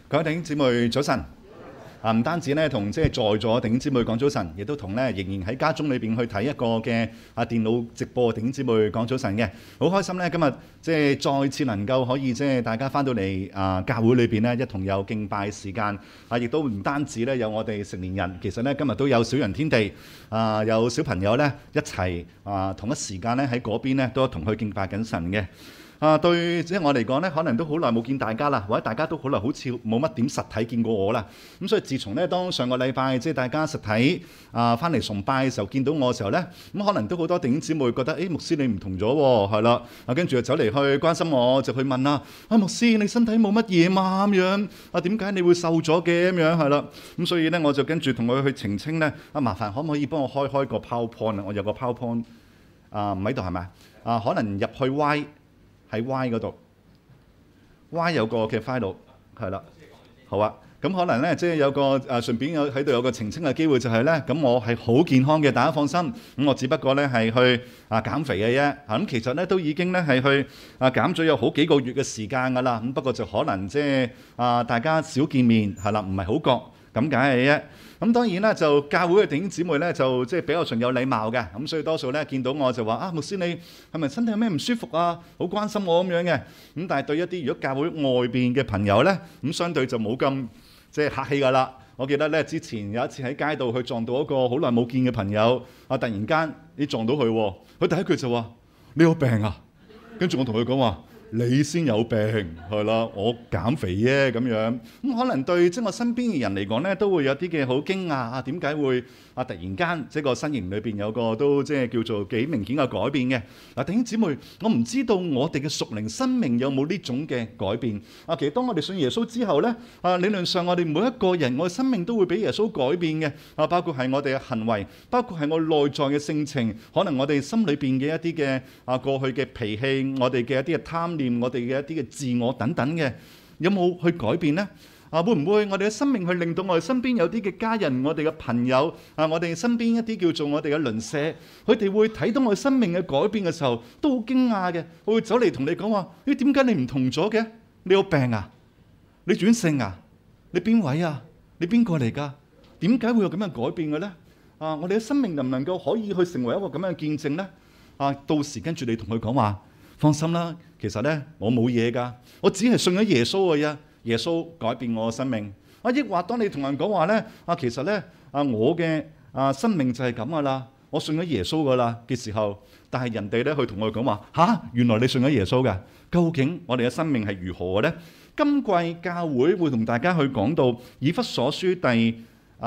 各位弟兄姊妹早晨。唔單止咧同即係在座弟兄姊妹講早晨，亦都同咧仍然喺家中裏邊去睇一個嘅電腦直播嘅弟兄姊妹講早晨嘅。好開心咧，今日即係再次能夠可以即係大家翻到嚟教會裏邊咧，一同有敬拜時間。亦都唔單止咧有我哋成年人，其實咧今日都有小人天地有小朋友咧一齊同一時間咧喺嗰邊咧都同佢敬拜緊神嘅。對，即係我嚟講咧，可能都好耐冇見大家啦，或者大家都好耐好似冇乜點實體見過我啦。咁所以自從咧當上個禮拜即係大家實體翻嚟崇拜嘅時候見到我嘅時候咧，咁可能都好多弟兄姊妹覺得牧師你唔同咗喎，係啦。跟住就走嚟去關心我，就去問啦，牧師你身體冇乜嘢嘛咁樣？點解你會瘦咗嘅咁樣係啦？咁所以咧我就跟住同佢去澄清咧，麻煩可唔可以幫我開個 PowerPoint 啊？我有個 PowerPoint 唔喺度係咪？可能入去 Y。喺 Y 嗰度 ，Y 有個嘅 file 係啦，好啊。咁可能咧，即係有個順便喺度有個澄清嘅機會就係咧，咁我係好健康嘅，大家放心。咁我只不過咧係去減肥嘅啫。咁其實咧都已經咧係去減咗有好幾個月嘅時間㗎啦。咁不過就可能即係大家少見面係啦，唔係好覺咁解嘅啫。咁當然啦，就教會嘅弟兄姊妹咧，就即係比較上有禮貌嘅，咁所以多數咧見到我就話牧師你係咪身體有咩唔舒服啊？好關心我咁樣嘅。咁但係對一啲如果教會外邊嘅朋友咧，咁相對就冇咁即係客氣㗎啦。我記得咧之前有一次喺街度去撞到一個好耐冇見嘅朋友，突然間你撞到佢，佢第一句就話你有病啊？跟住我同佢講話。你先有病係啦，我減肥啫咁樣。咁可能對即係我身邊嘅人嚟講咧，都會有啲嘅好驚訝點解會突然間即係個身形裏邊有個都即係叫做幾明顯嘅改變嘅。弟兄姊妹，我唔知道我哋嘅屬靈生命有冇呢種嘅改變。其實當我哋信耶穌之後咧，理論上我哋每一個人，我嘅生命都會俾耶穌改變嘅。包括係我哋嘅行為，包括係我內在嘅性情，可能我哋心裏邊嘅一啲嘅過去嘅脾氣，我哋嘅一啲嘅貪念，我哋嘅一啲嘅自我等等嘅，有冇去改變呢？會唔會我哋嘅生命去令到我哋身邊有啲嘅家人、我哋嘅朋友我哋身邊一啲叫做我哋嘅鄰舍，佢哋會睇到我哋生命嘅改變嘅時候，都好驚訝嘅，會走嚟同你講話：點解你唔同咗嘅？你有病啊？你轉性啊？你邊位啊？你邊個嚟㗎？點解會有咁樣改變嘅咧？我哋嘅生命能唔能夠可以去成為一個咁樣嘅見證咧？到時跟住你同佢講話，放心啦，其實咧我冇嘢㗎，我只係信咗耶穌嘅啫。耶穌改變我嘅生命。抑或當你同人講話咧，其實咧我嘅生命就係咁㗎啦，我信咗耶穌㗎啦嘅時候，但係人哋咧去同我講話原來你信咗耶穌㗎？究竟我哋嘅生命係如何嘅咧？今季教會會同大家去講到以弗所書第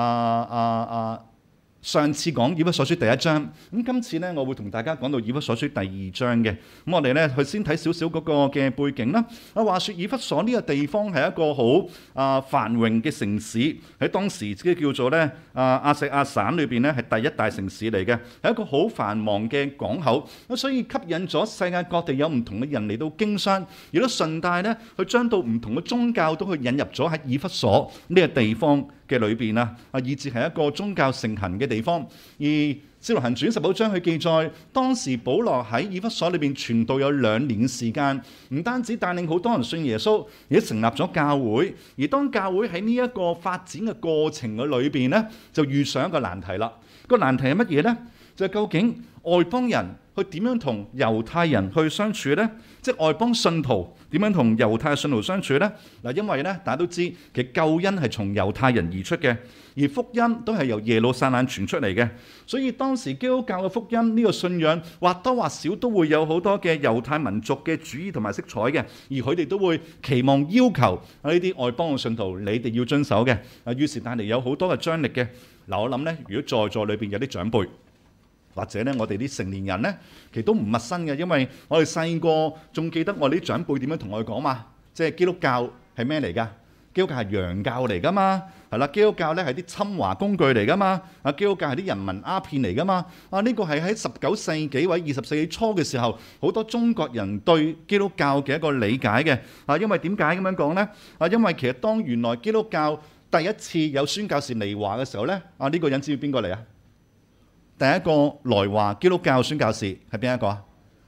上次講以弗所書第1章，咁今次咧我會同大家講到以弗所書第2章嘅。咁我哋咧去先睇少少嗰個嘅背景啦。話說以弗所呢個地方係一個好繁榮嘅城市，喺當時即係叫做咧亞細亞省裏邊咧係第一大城市嚟嘅，係一個好繁忙嘅港口。咁所以吸引咗世界各地有唔同嘅人嚟到經商，亦都順帶咧去將到唔同嘅宗教都去引入咗喺以弗所呢個地方嘅裏邊以至係一個宗教盛行嘅地方。而《使徒行傳》19章去記載，當時保羅喺以弗所裏邊傳道有2年嘅時間，唔單止帶領好多人信耶穌，而且成立咗教會。而當教會喺呢一個發展嘅過程嘅裏邊呢，就遇上一個難題啦。個難題係乜嘢呢？就係究竟外邦人去點樣同猶太人去相處呢？即係外邦信徒點樣同猶太信徒相處呢？因為咧大家都知，其實救恩係從猶太人而出嘅，而福音都係由耶路撒冷傳出嚟嘅。所以當時基督教嘅福音呢個信仰或多或少都會有好多嘅猶太民族嘅主義同埋色彩嘅，而佢哋都會期望要求呢啲外邦嘅信徒你哋要遵守嘅。於是帶嚟有好多嘅張力嘅。我諗咧，如果在座裏邊有啲長輩，或者咧，我哋啲成年人咧，其實都唔陌生嘅，因為我哋細個仲記得我哋啲長輩點樣同我哋講嘛，即係基督教係咩嚟㗎？基督教係洋教嚟㗎嘛，係啦，基督教咧係啲侵華工具嚟㗎嘛，基督教係啲人民鴉片嚟㗎嘛，呢個係喺19世紀或者20世紀初嘅時候，好多中國人對基督教嘅一個理解嘅，因為點解咁樣講咧？因為其實當原來基督教第一次有宣教士嚟華嘅時候咧，呢個人知唔知邊個嚟啊？第一個來華基督教宣教士係邊一個啊？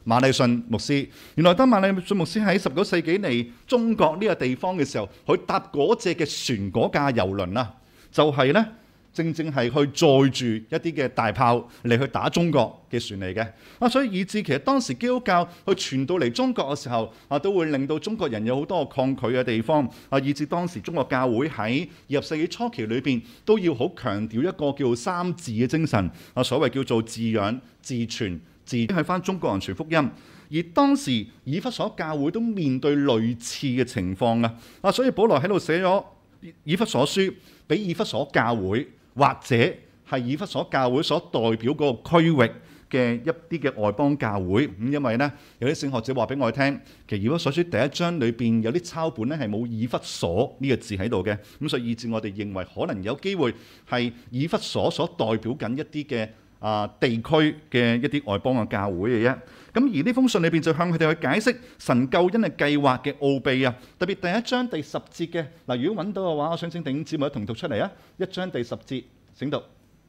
馬禮遜牧師。原來當馬禮遜牧師喺19世紀嚟中國呢個地方嘅時候，佢搭嗰隻嘅船嗰架遊輪啊，就係呢，正係去載住一啲嘅大炮嚟去打中國嘅船嚟嘅。所以以至其實當時基督教去傳到嚟中國嘅時候，都會令到中國人有好多抗拒嘅地方。以至當時中國教會喺20世紀初期裏邊都要好強調一個叫三自嘅精神。所謂叫做自養、自傳、自去翻中國人傳福音。而當時以弗所教會都面對類似嘅情況啊，所以保羅喺度寫咗以弗所書俾以弗所教會，或者係以弗所教會所代表嗰個區域嘅一啲嘅外邦教會。因為呢，有啲聖學者話俾我哋聽，其實以弗所書第一章裏邊有啲抄本咧係冇以弗所呢個字喺度嘅，咁所以以致我哋認為可能有機會係以弗所所代表緊一啲嘅地區嘅一啲外邦嘅教會嘅啫。咁而呢封信裏邊就向佢哋去解釋神救恩嘅計劃嘅奧秘啊，特別第一章第10節嘅嗱，如果揾到嘅話，我想請弟兄姊妹一同讀出嚟啊。1章第10節，請讀。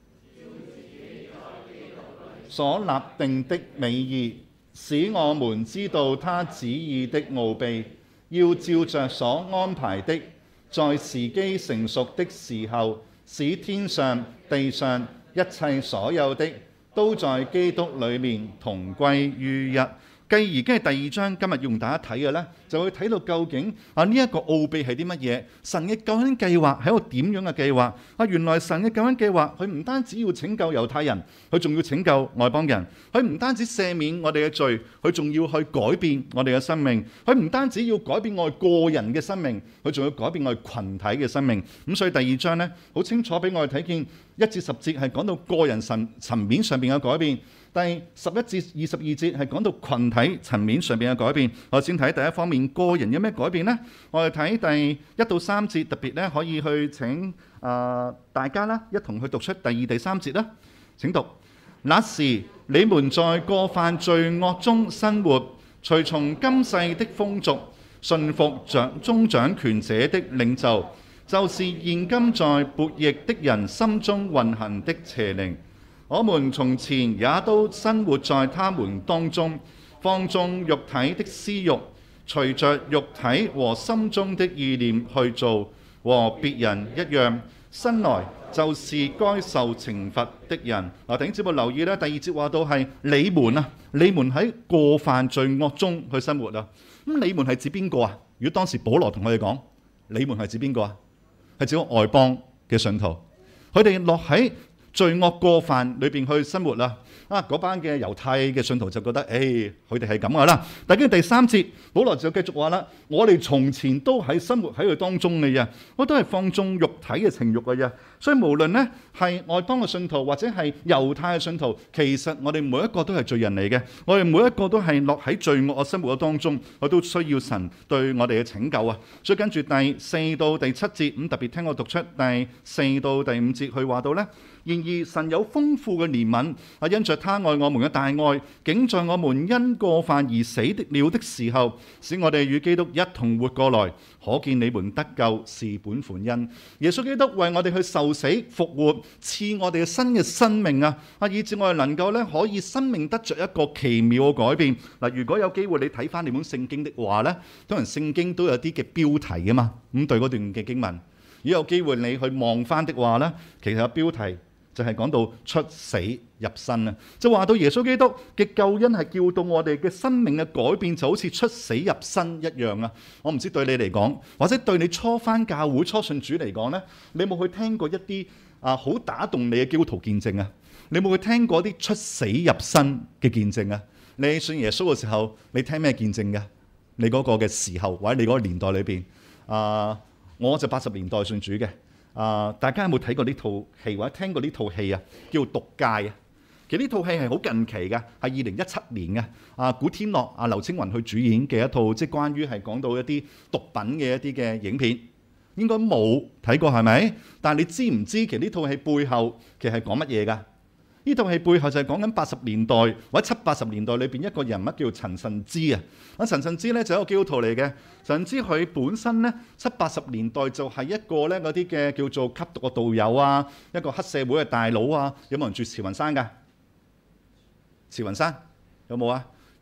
所立定的美意，使我們知道他旨意的奧秘，要照着所安排的，在時機成熟的時候，使天上地上一切所有的都在基督裏面同歸於一。繼而跟住第2章今日要同大家睇嘅呢，就會睇到究竟呢一個奧秘係啲乜嘢？神嘅救恩計劃係一個點樣嘅計劃？原來神嘅救恩計劃，佢唔單止要拯救猶太人，佢仲要拯救外邦人。佢唔單止赦免我哋嘅罪，佢仲要去改變我哋嘅生命。佢唔單止要改變我哋個人嘅生命，佢仲要改變我哋群體嘅生命。咁所以第2章呢，好清楚俾我哋睇見1至10節係講到個人層面上邊嘅改變。第11至22節係講到群體層面上邊嘅改變。我先睇第一方面，個人有咩改變呢？我哋睇第1到3節，特別咧可以去請大家啦一同去讀出第2、第3節啦。請讀。那時你們在過犯罪惡中生活，隨從今世的風俗，順服中掌權者的領袖，就是現今在悖逆的人心中運行的邪靈。我們從前也都生活在他們當中，放縱肉體的私慾，隨着肉體和心中的意念去做，和別人一樣，生來就是該受懲罰的人。弟兄姊妹留意咧，第2節話到係你們喺過犯罪惡中去生活啊。咁你們係指邊個啊？如果當時保羅同佢哋講，你們係指邊個啊？係指外邦嘅信徒，佢哋落喺罪惡過犯裏邊去生活啦。嗰班嘅猶太嘅信徒就覺得，佢哋係咁噶啦。但跟住第3節，保羅就繼續話啦：我哋從前都喺生活喺佢當中嘅啫，我都係放縱肉體嘅情慾嘅啫。所以無論呢係外邦嘅信徒或者係猶太嘅信徒，其實我哋每一個都係罪人嚟嘅。我哋每一個都係落喺罪惡嘅生活嘅當中，我都需要神對我哋嘅拯救啊。所以跟住第4到第7節，咁特別聽我讀出第4到第5節，佢話到呢：然而神有豐富嘅憐憫，因着他愛我們嘅大愛，竟在我們因過犯而死了的時候，使我哋與基督一同活過來。可見你們得救是本乎恩。耶穌基督為我哋去受死復活，賜我哋嘅新嘅生命啊！以致我哋能夠咧可以生命得着一個奇妙嘅改變。嗱，如果有機會你睇翻你本聖經的話咧，當然聖經都有啲嘅標題噶嘛。咁對嗰段嘅經文，如果有機會你去望翻的話咧，其實個標題就係講到出死入生啊！就話到耶穌基督嘅救恩係叫到我哋嘅生命嘅改變，就好似出死入生一樣啊！我唔知對你嚟講，或者對你初返教會、初信主嚟講呢，你有冇去聽過一啲好打動你嘅基督徒見證啊？你有冇去聽過啲出死入生嘅見證啊？你信耶穌嘅時候，你聽咩見證嘅？你嗰個嘅時候或者你嗰個年代裏邊我就80年代信主嘅。大家有冇睇過呢套戲或者聽過呢套戲啊？叫《毒戒》啊！其實呢套戲係好近期嘅，係2017年嘅。古天樂、劉青雲去主演嘅一套，即係關於係講到一啲毒品嘅一啲嘅影片。應該冇睇過係咪？但係你知唔知其實呢套戲背後其實係講乜嘢㗎？呢套戲背後就係講緊80年代或者70-80年代裏邊一個人物叫陳慎之啊！陳慎之咧就係一個基督徒嚟嘅。陳慎之佢本身咧70-80年代就係一個咧嗰啲嘅叫做吸毒嘅道友啊，一個黑社會嘅大佬啊。有冇人住慈雲山㗎？慈雲山有冇啊？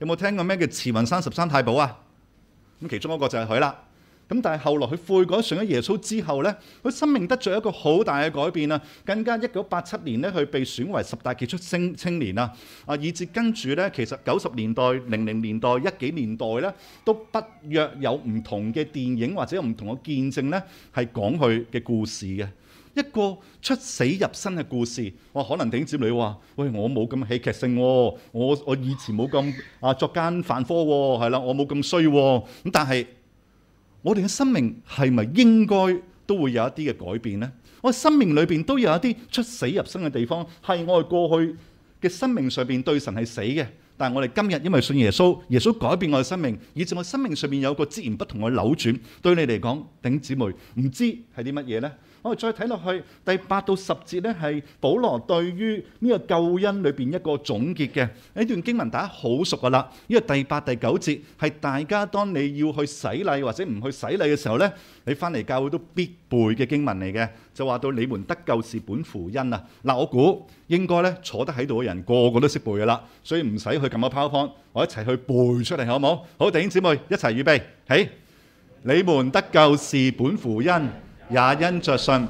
有冇聽過咩叫慈雲山13太保啊？咁其中一個就係佢啦。咁但係後來佢悔改信咗耶穌之後咧，佢生命得著一個好大嘅改變啊！更加1987年咧，佢被選為10大傑出青年啊！以至跟住咧，其實90年代、00年代、10幾年代咧，都不約有唔同嘅電影或者有唔同嘅見證咧，係講佢嘅故事嘅。一個出死入生嘅故事，可能頂接你話：喂，我冇咁戲劇性喎，我以前冇咁作奸犯科喎，係啦，我冇咁衰喎。咁但係我哋嘅生命係咪應該都會有一啲嘅改變呢？我哋生命裏邊都有一啲出死入生嘅地方，係我哋過去嘅生命上邊對神係死嘅，但係我哋今日因為信耶穌，耶穌改變我嘅生命，以致我生命上面有個截然不同嘅扭轉。對你嚟講，弟兄姊妹，唔知係啲乜嘢呢？我哋再睇落去第8到10節咧，係保羅對於呢個救恩裏邊一個總結嘅呢段經文，大家好熟噶啦。呢個第8、第9節係大家當你要去洗禮或者唔去洗禮嘅時候咧，你翻嚟教會都必背嘅經文嚟嘅，就話到你們得救是本乎恩啊。嗱，我估應該咧坐得喺度嘅人個個都識背噶啦，所以唔使去撳個 PowerPoint，我一齊去背出嚟好唔好？好，弟兄姊妹一齊預備，起！你們得救是本乎恩，也因着信。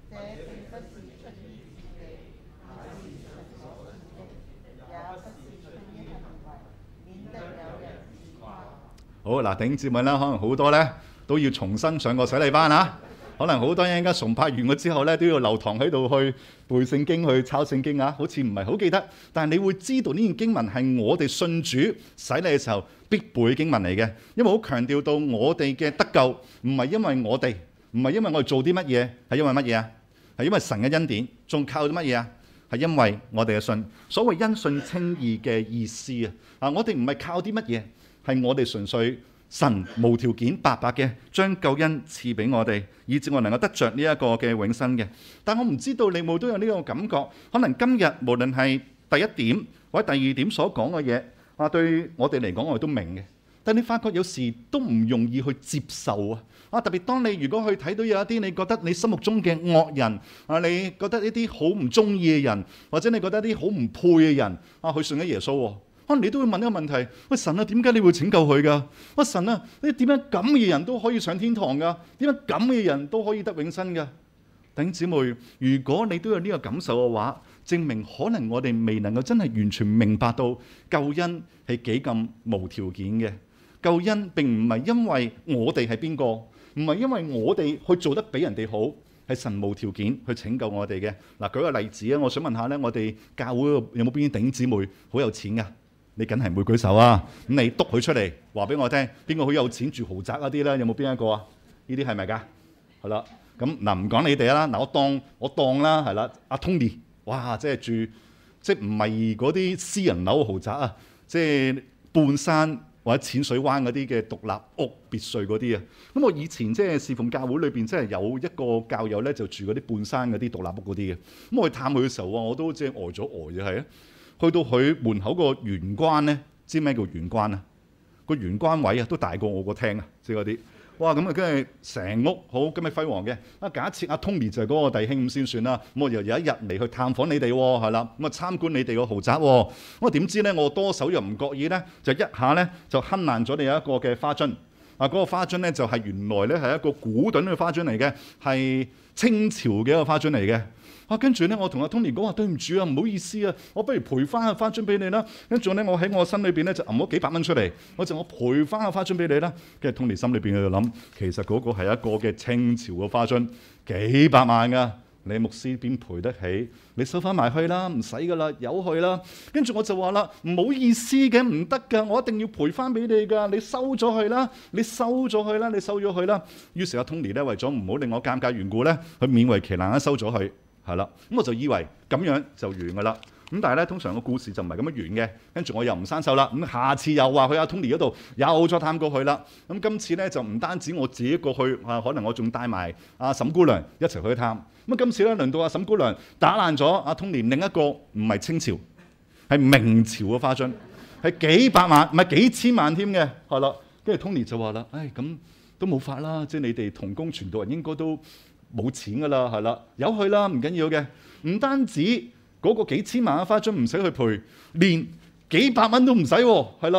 好嗱，弟兄姊妹啦，可能好多咧都要重新上個洗禮班啊。可能好多人而家崇拜完咗之後咧，都要留堂喺度去背聖經、去抄聖經啊。好似唔係好記得，但係你會知道呢段經文係我哋信主洗禮嘅時候必背嘅經文嚟嘅，因為好強調到我哋嘅得救唔係因為我哋。唔係因為我哋做啲乜嘢，係因為乜嘢啊？係因為神嘅恩典，仲靠啲乜嘢啊？係因為我哋嘅信。所謂因信稱義嘅意思啊，我哋唔係靠啲乜嘢，係我哋純粹神無條件白白嘅將救恩賜俾我哋，以致我能夠得着呢一個嘅永生嘅。但我唔知道你冇都有呢個感覺，可能今日無論係第一點或者第二點所講嘅嘢，對我哋嚟講我哋都明嘅。但你發覺有時都唔容易去接受啊！特別當你如果去睇到有一啲你覺得你心目中嘅惡人你覺得一啲好唔中意嘅人，或者你覺得一啲好唔配嘅人去信咗耶穌，可能你都會問一個問題：喂，神啊，點解你會拯救佢㗎？喂，神啊，你點解咁嘅人都可以上天堂㗎？點解咁嘅人都可以得永生㗎？弟兄姊妹，如果你都有呢個感受嘅話，證明可能我哋未能夠真係完全明白到救恩係幾咁無條件嘅。救恩並唔係因為我哋係邊個，唔係因為我哋去做得比人哋好，係神無條件去拯救我哋嘅。嗱，舉個例子啊，我想問下咧，我哋教會有冇邊啲弟兄姊妹好有錢㗎？你梗係唔會舉手啊！咁你督佢出嚟，話俾我聽，邊個好有錢住豪宅嗰啲咧？有冇邊一個啊？呢啲係咪㗎？係啦，咁嗱唔講你哋啦，嗱我當啦，係啦，阿 Tony， 哇，即係住即係唔係嗰啲私人樓豪宅啊，即係半山或者淺水灣嗰啲嘅獨立屋別墅嗰啲啊。咁我以前即係侍奉教會裏邊，即係有一個教友咧，就住嗰啲半山嗰啲獨立屋嗰啲嘅。咁我去探佢嘅時候啊，我都即係呆咗呆嘅係啊。去到佢門口個玄關咧，知咩叫玄關啊？個玄關位啊都大過我個廳啊，即係嗰啲。哇！咁啊，跟住成屋好咁咪輝煌嘅。假設阿 Tony 就係嗰個弟兄咁先算啦。咁我又有一日嚟去探訪你哋喎，係啦。咁啊參觀你哋個豪宅喎。咁我點知咧？我多手又唔覺意咧，就一下咧就坑爛咗你有一個嘅花樽。嗰個花樽咧就係原來咧係一個古董嘅花樽嚟嘅，係清朝嘅一個花樽嚟嘅。跟住咧，我同阿 Tony 講話：對唔住啊，唔好意思啊，我不如賠翻個花樽俾你啦。跟住咧，我喺我心裏邊咧就揞咗幾百蚊出嚟，我賠翻個花樽俾你啦。跟住 Tony 心裏邊喺度諗，其實嗰個係一個嘅清朝嘅花樽，幾百萬㗎，你牧師邊賠得起？你收翻埋去啦，唔使㗎啦，由佢啦。跟住我就話啦，唔好意思嘅，唔得㗎，我一定要賠翻俾你㗎，你收咗佢啦，你收咗佢啦，你收咗佢啦。於是阿 Tony 咧為咗唔好令我尷尬緣故咧，佢勉為其難收咗佢。係啦，咁我就以為咁樣就完㗎啦。咁但係咧，通常個故事就唔係咁樣完嘅。跟住我又唔生手啦。咁下次又話去阿 Tony 嗰度，又再探過去啦。咁今次咧就唔單止我自己過去，可能我仲帶埋阿沈姑娘一齊去探。咁今次咧輪到阿沈姑娘打爛咗阿 Tony 另一個唔係清朝，係明朝嘅花樽，係幾百萬唔係幾千萬添嘅。係啦，跟住 Tony 就話啦：唉，咁都冇法啦，即係你哋同工傳道人應該都冇錢㗎啦，係啦，由佢啦，唔緊要嘅。唔單止嗰個幾千萬嘅花樽唔使去賠，連幾百蚊都唔使喎，係啦。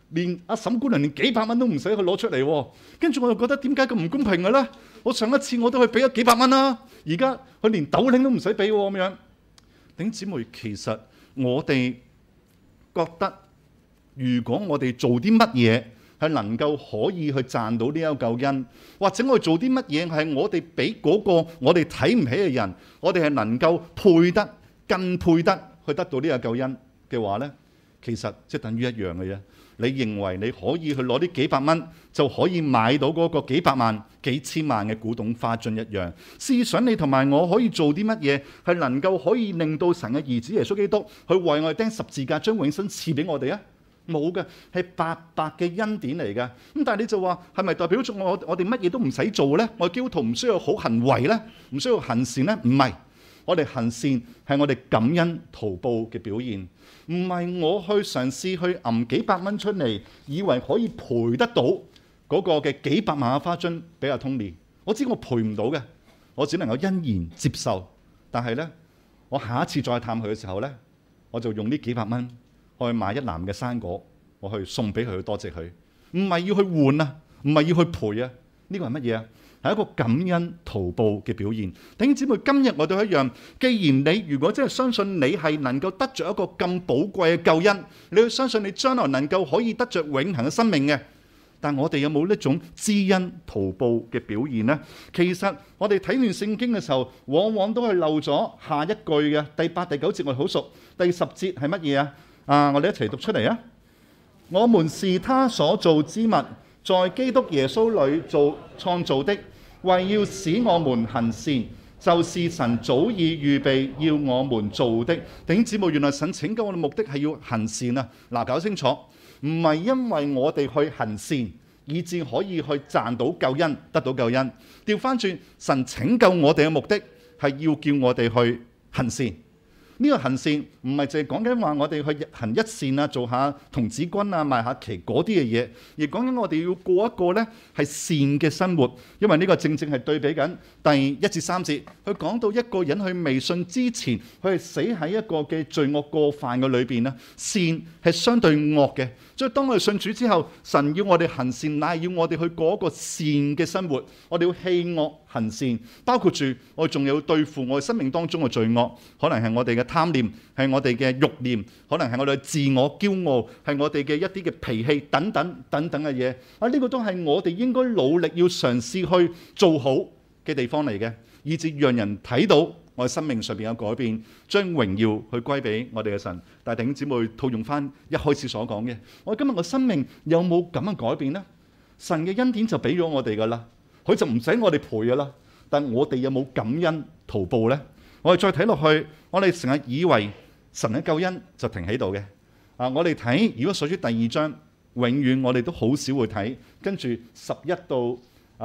連阿沈姑娘連幾百蚊都唔使去攞出嚟喎。跟住我就覺得點解咁唔公平嘅咧？我上一次我都去俾咗幾百蚊啦，而家佢連斗零都唔使俾喎咁樣。弟兄姊妹，其實我哋覺得，如果我哋做啲乜嘢係能夠可以去賺到呢一個救恩，或者我哋做啲乜嘢係我哋俾嗰個我哋睇唔起嘅人，我哋係能夠更配得去得到呢個救恩嘅話呢，其實即係等於一樣嘅啫。你認為你可以去攞啲幾百蚊就可以買到嗰個幾百萬、幾千萬嘅古董花樽一樣？試想你同埋我可以做啲乜嘢係能夠可以令到神嘅兒子耶穌基督去為我哋釘十字架，將永生賜俾我哋啊？冇嘅，係白白嘅恩典嚟嘅。咁但係你就話係咪代表咗我哋乜嘢都唔使做呢？我哋基督徒唔需要好行為呢？唔需要行善呢？唔係，我哋行善係我哋感恩圖報嘅表現，唔係我去嘗試去揞幾百蚊出嚟，以為可以賠得到嗰個嘅幾百萬嘅花樽俾阿 Tony。我知我賠唔到嘅，我只能夠欣然接受。但係呢，我下一次再探佢嘅時候呢，我就用呢幾百蚊去買一籃嘅生果，我去送俾佢，去多謝佢。唔係要去換啊，唔係要去賠啊。呢個係乜嘢啊？係一個感恩圖報嘅表現。弟兄姊妹，今日我哋一樣，既然你如果真係相信你係能夠得着一個咁寶貴嘅救恩，你要相信你將來能夠可以得着永恆嘅生命嘅，但我哋有冇呢種知恩圖報嘅表現呢？其實我哋睇完聖經嘅時候，往往都係漏咗下一句嘅第8、第9節，我哋好熟。第10節係乜嘢啊？我哋一齊讀出嚟啊！我們是他所造之物，在基督耶穌裏創造的，為要使我們行善，就是神早已預備要我們做的。弟兄姊妹，原來神拯救我哋目的係要行善啊！嗱，搞清楚，唔係因為我哋去行善，以致可以去賺到救恩，得到救恩。調翻轉，神拯救我哋嘅目的係要叫我哋去行善。呢個行善唔係淨係講緊話我哋去行一善啊，做下童子軍啊，賣下旗嗰啲嘅嘢，而講緊我哋要過一個呢係善嘅生活。因為呢個正正係對比緊第1至3節，佢講到一個人去未信之前，佢係死喺一個嘅罪惡過犯嘅裏邊啦。善係相對惡嘅，所以當我哋信主之後，神要我哋行善，乃係要我哋去過一個善嘅生活。我哋要棄惡行善，包括住我哋仲要對付我哋生命當中嘅罪惡，可能係我哋嘅貪念，係我哋嘅慾念，可能係我哋嘅自我驕傲，係我哋嘅一啲嘅脾氣等等等等嘅嘢。呢個都係我哋應該努力要嘗試去做好嘅地方嚟嘅，以至讓人睇到我哋生命上邊有改變，將榮耀去歸俾我哋嘅神。但係弟兄姊妹，套用翻一開始所講嘅，我哋今日嘅生命有冇咁樣改變呢？神嘅恩典就俾咗我哋噶啦，佢就唔使我哋賠噶啦。但我哋有冇感恩圖報呢？我哋再睇落去，我哋成日以為神嘅救恩就停喺度嘅。我哋睇如果數出第2章，永遠我哋都好少會睇跟住11到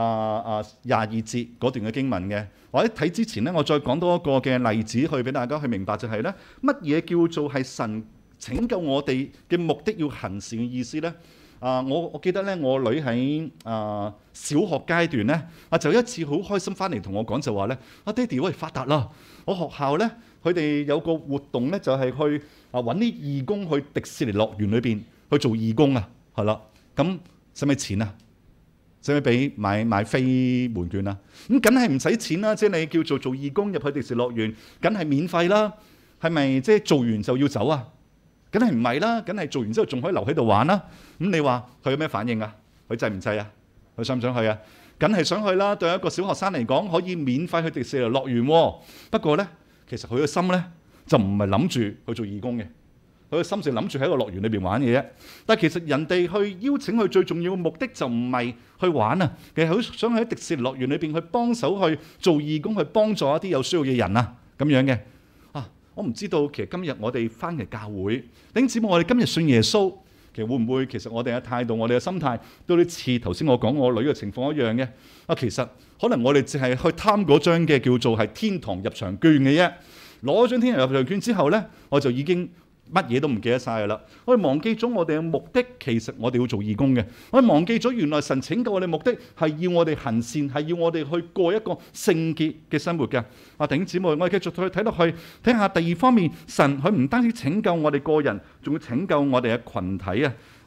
22節嗰段嘅經文嘅。或者睇之前呢，我再講多一個嘅例子去俾大家去明白，就係呢乜嘢叫做係神拯救我哋嘅目的要行善嘅意思呢？我記得咧，我女喺小學階段咧，就一次好開心翻嚟同我講，就話咧，爹哋，我哋發達啦！我學校咧，佢哋有個活動咧，就係去揾啲義工去迪士尼樂園裏邊去做義工啊，係啦。咁使唔使錢啊？使唔使俾買飛門券啊？咁梗係唔使錢啦，即係你叫做義工入去迪士尼樂園，梗係免費啦。係咪即係做完就要走啊？梗係唔係啦，梗係做完之後仲可以留喺度玩啦。咁你話佢有咩反應啊？佢制唔制啊？佢想唔想去啊？梗係想去啦。對一個小學生嚟講，可以免費去迪士尼樂園喎。不過呢，其實佢嘅心呢，就唔係諗住去做義工嘅，佢嘅心就諗住喺個樂園裏邊玩嘅啫。但係其實人哋去邀請佢最重要嘅目的就唔係去玩啊，其實佢想喺迪士尼樂園裏邊去幫手去做義工，去幫助一啲有需要嘅人啊咁樣嘅。我唔知道，其實今日我哋翻嚟教會，弟兄姊妹，我哋今日信耶穌，其實會唔會其實我哋嘅態度、我哋嘅心態都有啲似頭先我講我女嘅情況一樣嘅？其實可能我哋淨係去貪嗰張嘅叫做係天堂入場券嘅啫，攞咗張天堂入場券之後呢，我就已經乜嘢都唔記得晒㗎啦！我哋忘記咗我哋嘅目的，其實我哋要做義工嘅。我哋忘記咗原來神拯救我哋目的係要我哋行善，係要我哋去過一個聖潔嘅生活嘅。弟兄姊妹，我哋繼續去睇落去，睇下第二方面，神佢唔單止拯救我哋個人，仲要拯救我哋嘅群體啊！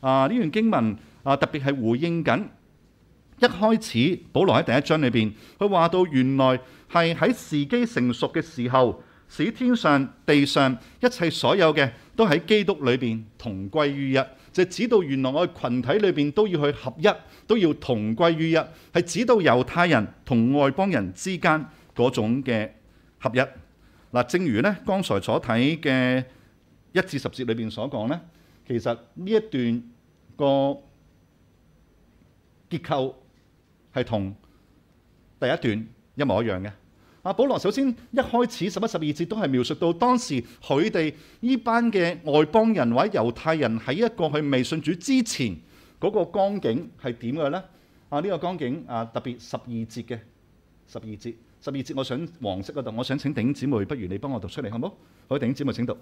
呢段經文特別係回應緊一開始保羅喺第一章裏邊，佢話到原來係喺時機成熟嘅時候，使天上地上一切所有嘅都喺基督裏邊同歸於一，就指到原來我哋群體裏邊都要去合一，都要同歸於一，係指到猶太人同外邦人之間嗰種嘅合一。嗱，正如咧剛才所睇嘅1至10節裏邊所講咧，其實呢一段個結構係同第一段一模一樣嘅。保羅首先一開始11、12節都係描述到當時佢哋呢班嘅外邦人或者猶太人喺一個佢未信主之前嗰個光景係點嘅咧？呢個光景特別12節嘅12節，我想黃色嗰度，我想請弟兄姊妹，不如你幫我讀出嚟好唔好？好，弟兄姊妹請讀。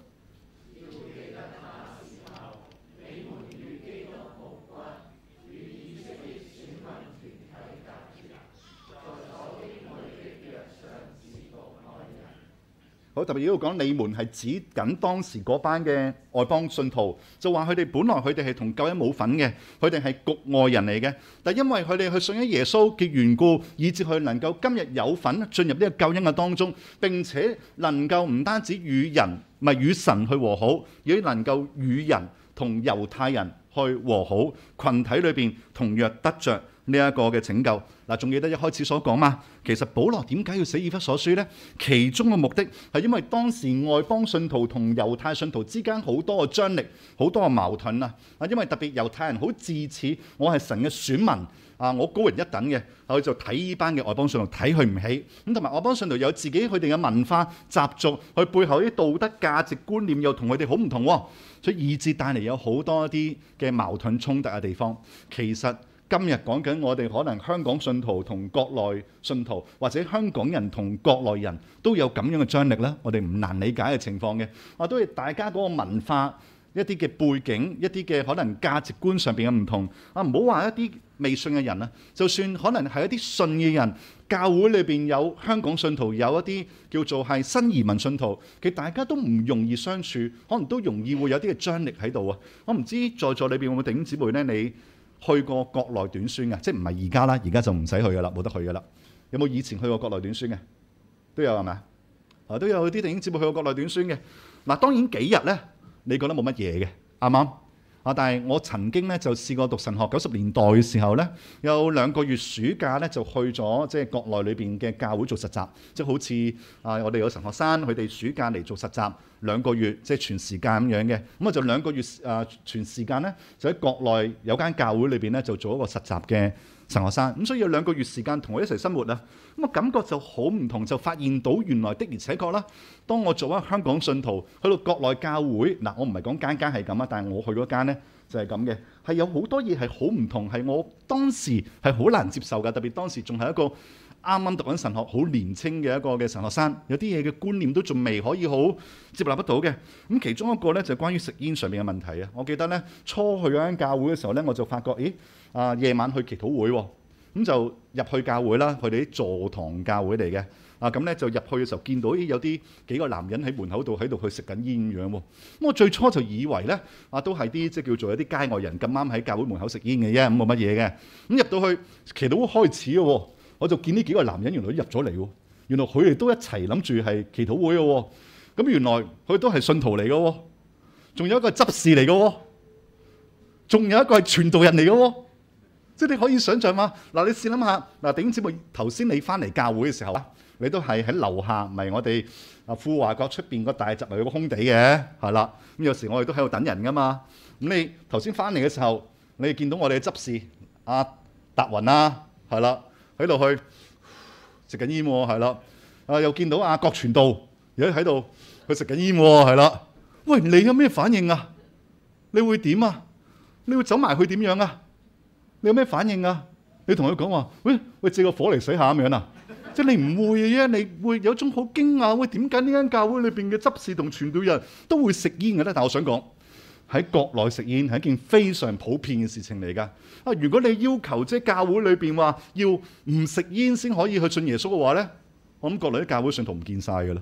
好，特別要講你們係指緊當時嗰班嘅外邦信徒，就話佢哋本來佢哋係同救恩冇份嘅，佢哋係局外人嚟嘅。但因為佢哋去信咗耶穌嘅緣故，以致佢能夠今日有份進入呢個救恩嘅當中，並且能夠唔單止與神去和好，亦能夠與人同猶太人去和好，群體裏邊同樣得着呢一個嘅拯救。嗱，仲記得一開始所講嘛？其實保羅點解要寫以弗所書呢？其中嘅目的係因為當時外邦信徒同猶太信徒之間好多嘅張力，好多嘅矛盾啊！因為特別猶太人好自恃我係神嘅選民我高人一等嘅，佢就睇呢班嘅外邦信徒睇佢唔起。咁同埋外邦信徒有自己佢哋嘅文化習俗，佢背後啲道德價值觀念又同佢哋好唔同，所以以致帶嚟有好多啲嘅矛盾衝突嘅地方。其實今日講緊我哋可能香港信徒同國內信徒，或者香港人同國內人都有咁樣嘅張力啦。我哋唔難理解嘅情況嘅，都係大家嗰個文化一啲嘅背景，一啲嘅可能價值觀上邊嘅唔同。唔好話一啲未信嘅人就算可能係一啲信嘅人，教會裏邊有香港信徒，有一啲叫做係新移民信徒，其實大家都唔容易相處，可能都容易會有啲嘅張力喺度啊。我唔知在座裏邊有冇弟兄姊妹呢？你去過國內短宣嘅，即係唔係而家啦？而家就唔使去噶啦，冇得去噶啦。有冇以前去過國內短宣嘅？都有係咪啊？都有啲弟兄姊妹去過國內短宣嘅。嗱，當然幾日咧，你覺得冇乜嘢嘅，啱唔啱？但係我曾經咧就試過讀神學90年代嘅時候咧，有2個月暑假咧就去咗即係國內裏邊嘅教會做實習，即係好似我哋有神學生佢哋暑假嚟做實習2個月，即係全時間咁樣嘅。咁啊就2個月全時間咧就喺國內有間教會裏邊咧就做一個實習嘅神學生。咁所以有2個月時間同我一齊生活啊，咁啊感覺就好唔同，就發現到原來的而且確啦。當我做咗香港信徒去到國內教會，我唔係講間間係咁啊，但係我去嗰間咧就係咁嘅，係有好多嘢係好唔同，係我當時係好難接受㗎。特別當時仲係一個啱啱讀緊神學、好年青嘅一個嘅神學生，有啲嘢嘅觀念都仲未可以好接納得到嘅。咁其中一個咧就係關於食煙上面嘅問題啊。我記得咧初去嗰間教會嘅時候咧，我就發覺，夜晚去祈禱會喎，咁就入去教會啦，佢哋啲座堂教會嚟嘅。咁咧就入去嘅時候見到有幾個男人喺門口度去食緊煙咁樣喎。咁我最初就以為咧都係啲即係叫做有啲街外人咁啱喺教會門口食煙嘅啫，咁冇乜嘢嘅。咁入到去祈禱會開始嘅喎，我就見呢幾個男人原來都入咗嚟喎。原來佢哋都一齊諗住係祈禱會嘅喎。咁原來佢都係信徒嚟嘅喎，仲有一個係執事嚟嘅喎，仲有一個係傳道人嚟嘅喎。即係你可以想象嘛？你試諗下弟兄姊妹，頭先你翻嚟教會嘅時候你都係喺樓下，唔係我哋富華閣出邊個大閘咪有個空地嘅，係啦。咁有時我哋都喺度等人噶嘛。咁你頭先翻嚟嘅時候，你見到我哋嘅執事達雲係啦，喺度去食緊煙喎，係啦。又見到郭傳道而家喺度去食緊煙喎，係啦。喂，你有咩反應啊？你會點啊？你會走埋去點樣啊？你有咩反應啊？你同佢講話，喂，借個火嚟水下咁樣啊？即係你唔會嘅啫，你會有種好驚訝，喂，點解呢間教會裏邊嘅執事同傳道人都會食煙嘅咧？但係我想講喺國內食煙係一件非常普遍嘅事情嚟㗎。如果你要求即係教會裏邊話要唔食煙先可以去信耶穌嘅話咧，我諗國內啲教會信徒唔見晒㗎啦。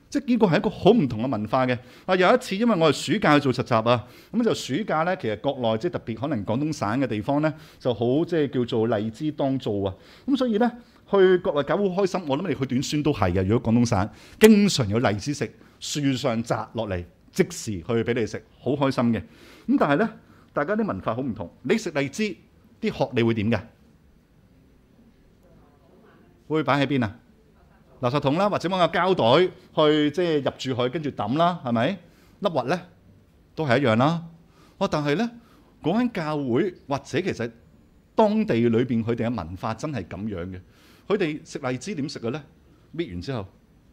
即係呢個係一個好唔同嘅文化嘅。有一次因為我係暑假去做實習啊，咁就暑假咧，其實國內即係特別可能廣東省嘅地方咧，就好即係叫做荔枝當造啊。咁所以咧去國內搞好開心，我諗你去短宣都係嘅。如果廣東省經常有荔枝食，樹上摘落嚟即時去俾你食，好開心嘅。咁但係咧，大家啲文化好唔同。你食荔枝啲殼你會點㗎？會擺喺邊啊？垃圾桶啦，或者揾個膠袋去即係入住佢，跟住抌啦，係咪？粒核咧都係一樣啦。但係咧講緊教會或者其實當地裏邊佢哋嘅文化真係咁樣嘅。佢哋食荔枝點食嘅咧？搣完之後，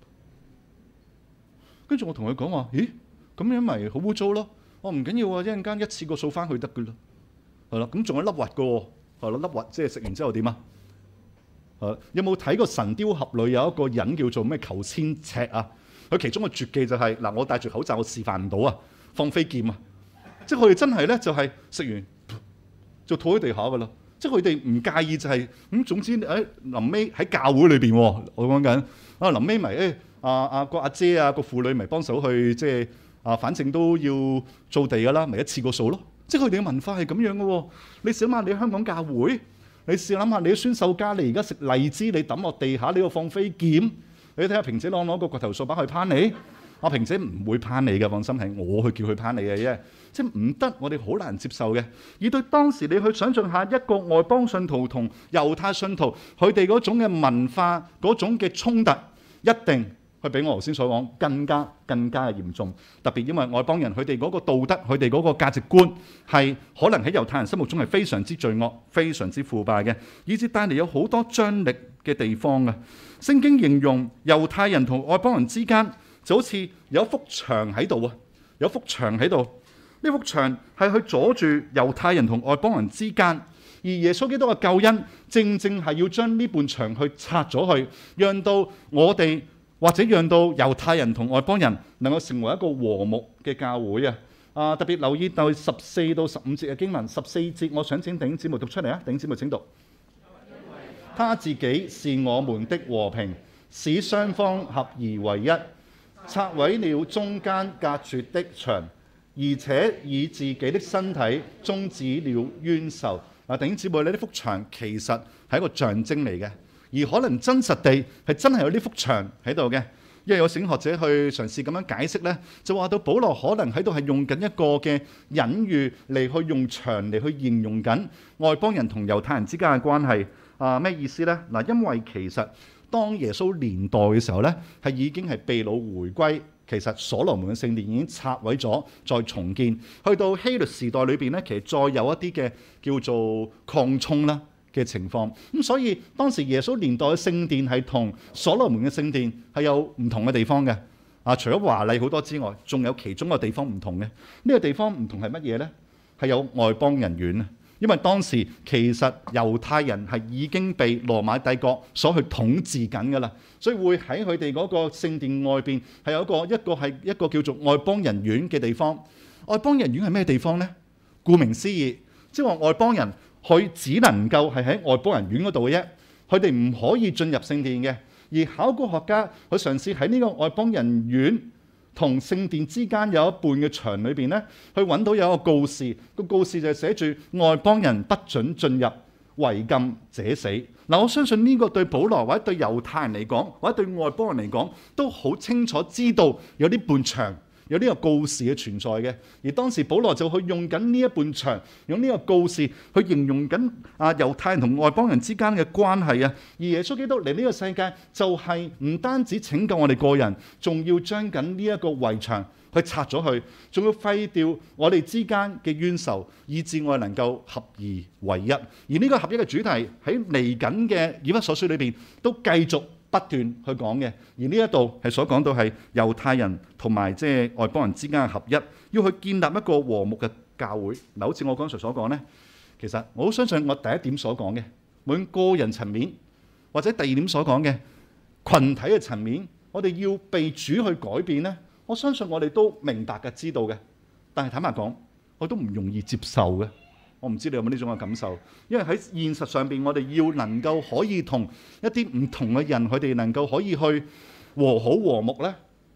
跟住我同佢講話：咦，咁樣咪好污糟咯？我唔緊要啊，一陣間一次過掃翻去得㗎啦。係啦，咁仲有粒核嘅喎，係咯，粒核即係食完之後點啊？有冇睇過《神雕俠侶》有一個人叫做咩裘千尺啊？佢其中嘅絕技就係嗱，我戴住口罩我示範唔到啊，放飛劍啊！即係佢哋真係咧就係食完就吐喺地下㗎啦。即係佢哋唔介意就係咁。總之臨尾喺教會裏邊，我講緊臨尾咪個阿姐啊個婦女咪幫手去即係反正都要做地㗎啦，咪一次過數咯。即係佢哋嘅文化係咁樣嘅喎。你想下你香港教會？你試諗下，你啲孫秀家，你而家食荔枝，你抌落地下，你要放飛劍，你睇下平姐攞個掘頭掃把去攀你，阿平姐唔會攀你嘅，放心，係我去叫佢攀你嘅啫，即係唔得，我哋好難接受嘅。而對當時你去想像下一個外邦信徒同猶太信徒，佢哋嗰種嘅文化嗰種嘅衝突，一定佢比我頭先所講更加嘅嚴重。特別因為外邦人佢哋嗰個道德，佢哋嗰個價值觀係可能喺猶太人心目中係非常之罪惡、非常之腐敗嘅，以致帶嚟有好多張力嘅地方啊！聖經形容猶太人同外邦人之間就好似有一幅牆喺度啊，有幅牆喺度。呢幅牆係去阻住猶太人同外邦人之間，而耶穌基督嘅救恩正正係要將呢半牆去拆咗去，讓到我哋或者讓到猶太人同外邦人能夠成為一個和睦嘅教會啊！特別留意到14到15節嘅經文，14節我想請弟兄姊妹讀出嚟啊！弟兄姊妹請讀。他自己是我們的和平，使雙方合而為一，拆毀了中間隔絕的牆，而且以自己的身體終止了冤仇。弟兄姊妹，呢幅牆其實係一個象徵嚟嘅。而可能真實地係真係有呢幅牆喺度嘅，因為有聖經學者去嘗試咁樣解釋呢，就話到保羅可能喺度係用緊一個嘅隱喻嚟去用牆嚟去形容緊外邦人同猶太人之間嘅關係。咩意思呢？因為其實當耶穌年代嘅時候呢，係已經係被擄回歸，其實所羅門嘅聖殿已經拆毀咗，再重建。去到希律時代裏邊呢，其實再有一啲嘅叫做擴充啦嘅情況，咁所以當時耶穌年代嘅聖殿係同所羅門嘅聖殿係有唔同嘅地方嘅。除咗華麗好多之外，仲有其中一個地方唔同嘅。呢個地方唔同係乜嘢呢？係有外邦人院啊！因為當時其實猶太人係已經被羅馬帝國所去統治緊㗎啦，所以會喺佢哋嗰個聖殿外邊係有一個叫做外邦人院嘅地方。外邦人院係咩地方呢？顧名思義，即係話外邦人。佢只能夠係喺外邦人院嗰度嘅啫，佢哋唔可以進入聖殿嘅。而考古學家佢嘗試喺呢個外邦人院同聖殿之間有一半嘅牆裏邊咧，去揾到有一個告示，個告示就係寫住外邦人不准進入，違禁者死。我相信呢個對保羅或者對猶太人嚟講，或者對外邦人嚟講，都好清楚知道有呢半牆。有呢個告示嘅存在嘅，而當時保羅就去用緊呢一半牆，用呢個告示去形容緊猶太人同外邦人之間嘅關係啊。而耶穌基督嚟呢個世界就係唔單止拯救我哋個人，仲要將緊呢一個圍牆去拆咗佢，仲要廢掉我哋之間嘅冤仇，以致我哋能夠合而為一。而呢個合一嘅主題喺嚟緊嘅以弗所書裏邊都繼續不斷去講嘅，而呢一度係所講到係猶太人同埋即係外邦人之間嘅合一，要去建立一個和睦嘅教會。好似我剛才所講呢，其實我好相信我第一點所講嘅，無論個人層面或者第二點所講嘅群體嘅層面，我哋要被主去改變呢，我相信我哋都明白嘅、知道嘅，但係坦白講，我都唔容易接受嘅。我唔知你有冇呢種嘅感受，因為喺現實上邊，我哋要能夠可以同一啲唔同嘅人，佢哋能夠可以去和好和睦呢，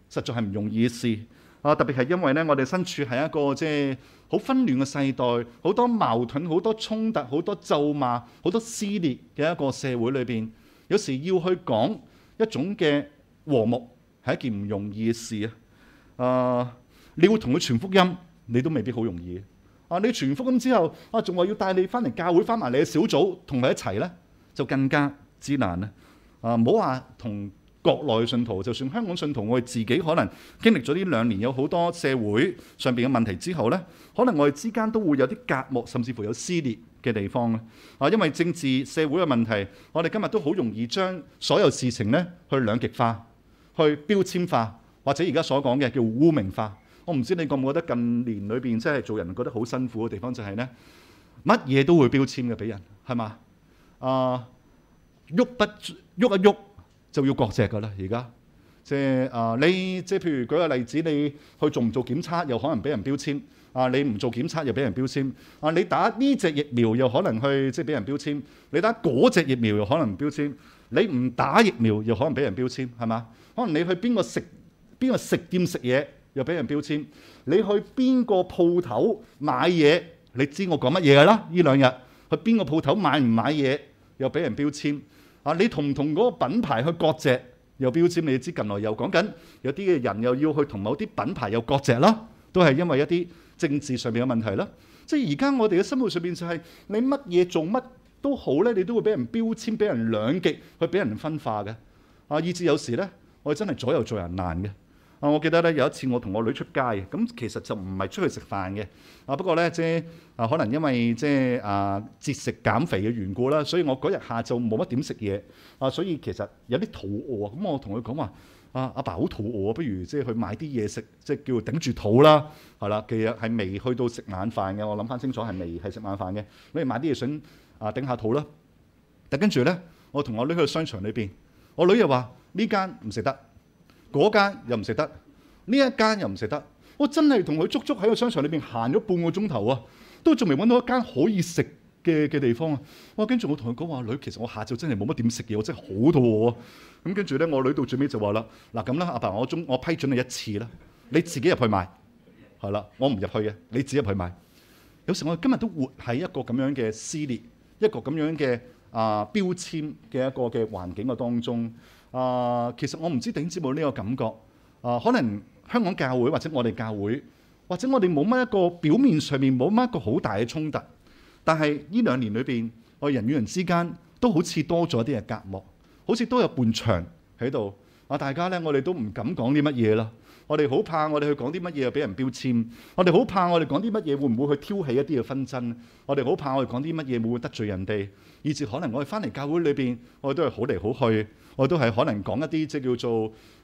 實在係唔容易嘅事。特別係因為咧，我哋身處喺一個即係好紛亂嘅世代，好多矛盾、好多衝突、好多咒罵、好多撕裂嘅一個社會裏邊，有時要去講一種嘅和睦係一件唔容易嘅事啊！你會同佢傳福音，你都未必好容易。你傳福音之後，仲話要帶你翻嚟教會，翻埋你嘅小組，同佢一齊咧，就更加之難啦。唔好話同國內信徒，就算香港信徒，我哋自己可能經歷咗呢2年有好多社會上邊嘅問題之後咧，可能我哋之間都會有啲隔膜，甚至乎有撕裂嘅地方咧。因為政治社會嘅問題，我哋今日都好容易將所有事情咧去兩極化、去標籤化，或者而家所講嘅叫污名化。我唔知你覺唔覺得近年裏邊即係做人覺得好辛苦嘅地方就係咧，乜嘢都會標籤嘅俾人，係嘛？喐一喐就要割席㗎啦！而家你即係譬如舉個例子，你去做唔做檢測，又可能俾人標籤；你唔做檢測又俾人標籤；你打呢隻疫苗又可能去即係俾人標籤；你打嗰隻疫苗又可能標籤；你唔打疫苗又可能俾人標籤，係嘛？可能你去邊個食店食嘢又俾人標籤；你去邊個鋪頭買嘢，你知我講乜嘢㗎啦？呢2日去邊個鋪頭買唔買嘢又俾人標籤。你同唔同嗰個品牌去割席又標籤？你知近來又講緊有啲嘅人又要去同某啲品牌又割席啦，都係因為一啲政治上面嘅問題啦。即係而家我哋嘅生活上面就係你乜嘢做乜都好咧，你都會俾人標籤，俾人兩極去俾人分化嘅。以至有時咧，我哋真係左右做人難嘅。我記得咧有一次我同我女出街，咁其實就唔係出去食飯嘅。不過咧即係可能因為即係節食減肥嘅緣故啦，所以我嗰日下晝冇乜點食嘢。所以其實有啲肚餓。咁我同佢講話：阿爸好肚餓，不如即係去買啲嘢食，即係叫頂住肚啦。係啦，其實係未去到食晚飯嘅。我諗翻清楚係未係食晚飯嘅。你買啲嘢想頂下肚啦。但跟住咧，我同我女去商場裏邊，我女又話呢間唔食得。嗰間又唔食得，呢一間又唔食得。我真係同佢足足喺個商場裏邊行咗半個鐘頭啊，都仲未揾到一間可以食嘅地方啊！跟住我同佢講話：女，其實我下晝真係冇乜點食嘢，我真係好肚餓啊！咁跟住咧，我女到最尾就話啦：嗱咁啦，阿爸，我批准你一次啦，你自己入去買，係啦，我唔入去嘅，你自己入去買。有時我哋今日都活喺一個咁樣嘅撕裂，一個咁樣嘅標籤嘅一個嘅環境嘅當中。其實我唔知弟兄姊妹呢個感覺，可能香港教會或者我哋教會，或者我哋冇乜一個表面上面冇乜一個好大嘅衝突，但係呢2年裏邊，我哋人與人之間都好似多咗啲嘅隔膜，好似都有埲牆喺度。大家咧，我哋都唔敢講啲乜嘢啦。我哋好怕我哋去講啲乜嘢俾人標籤，我哋好怕我哋講啲乜嘢會唔會去挑起一啲嘅紛爭，我哋好怕我哋講啲乜嘢會唔會得罪人哋，以至可能我哋翻嚟教會裏邊，我哋都係好嚟好去，我哋都係可能講一啲即係叫做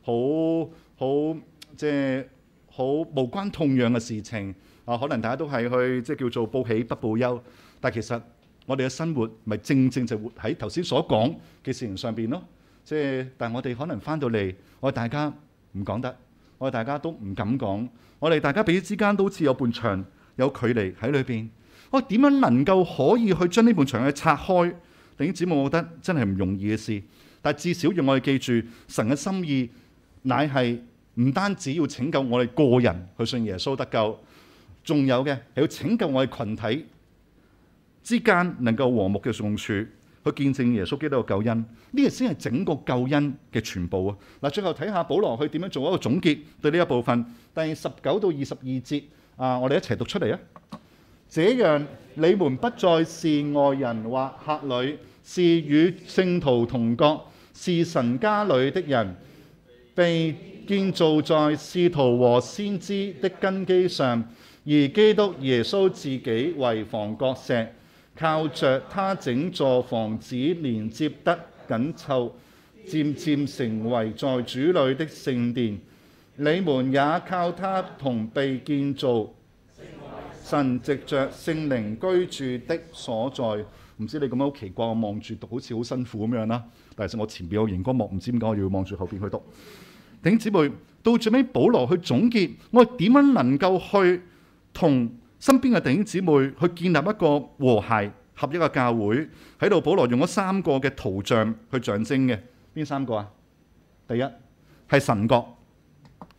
好無關痛癢嘅事情。可能大家都係去即係叫做報喜不報憂，但其實我哋嘅生活咪正正就活喺頭先所講嘅事情上邊咯。但係我哋可能翻到嚟，我哋大家唔講得，我哋大家都唔敢講，我哋大家彼此之間都好似有埲牆、有距離喺裏邊。我點樣能夠可以去將呢埲牆去拆開？弟兄姊妹，我覺得真係唔容易嘅事。但係至少讓我哋記住，神嘅心意乃係唔單止要拯救我哋個人去信耶穌得救，仲有嘅係要拯救我哋群體之間能夠和睦嘅共處。去見證耶穌基督嘅救恩，呢個先係整個救恩嘅全部啊！最後睇下保羅去點樣做一個總結對呢一部分，第19到22節我哋一齊讀出嚟啊！這樣你們不再是外人或客旅，是與聖徒同國，是神家裏的人，被建造在使徒和先知的根基上，而基督耶穌自己為房角石。靠着他整座房子連接得緊湊，漸漸成為在主裏的聖殿。你們也靠他同被建造，神藉着聖靈居住的所在。唔知你咁樣好奇怪，我望住讀好似好辛苦咁樣啦。但係我前邊有熒光幕，唔知點解我要望住後邊去讀。弟兄姊妹，到最尾保羅去總結，我哋點樣能夠去同身邊嘅弟兄姊妹去建立一個和諧合一嘅教會。喺度保羅用咗3個嘅圖像去象徵嘅，邊3個啊？第一係神國，